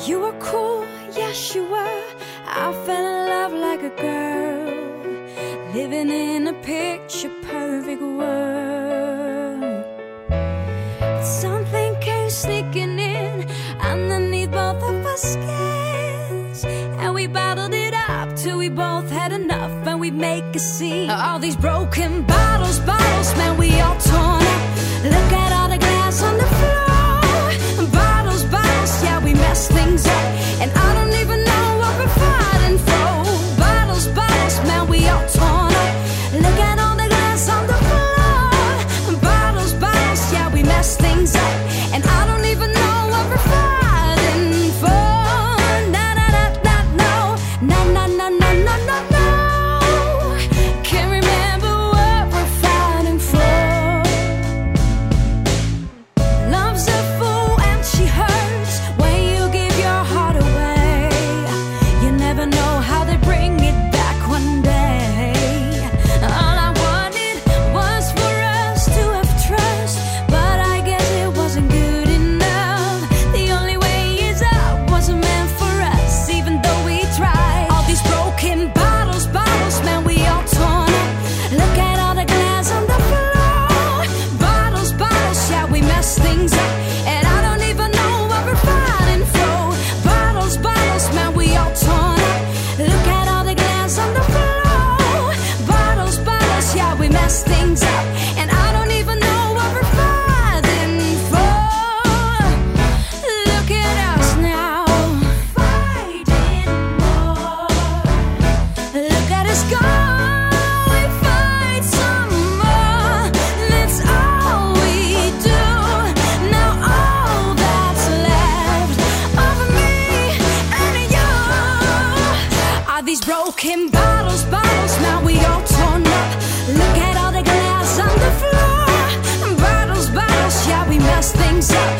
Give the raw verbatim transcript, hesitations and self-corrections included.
You were cool, yes you were. I fell in love like a girl, living in a picture perfect world. But something came sneaking in underneath both of our skins, and we bottled it up till we both had enough, and we'd make a scene. All these broken bottles, bottles, man, we all torn up. Look at all the glass on the floor. Bottles, bottles, yeah, we messed things up, and I don't even know what we're fighting for. Bottles, bottles, man, we all torn up. Look at all the glass on the floor. Bottles, bottles, yeah, we messed things up, and I don't even know what we're fighting for. Na na na na no, na na na na na na no. Can't remember what we're fighting for. Love's a fool and she hurts when you give your heart away. You never know how they bring it back one day. All I wanted was for us to have trust, but I guess it wasn't good enough. The only way is up wasn't meant for us, even though we tried. All these broken bottles, bottles, man, we all torn up. Look at all the glass on the floor. Bottles, bottles, yeah, we messed things up, and I don't even know what we're fighting for. Bottles, bottles, man, we all torn up. Look at all the glass on the floor. Bottles, bottles, yeah, we messed things up, and I don't even know what we're fighting for. Look at us now, fighting more. Look at us go, we fight some more. That's all we do. Now all that's left of me and you are these broken bottles, bottles, now we all torn up. Look at all the glass on the floor. Bottles, bottles, yeah, we messed things up,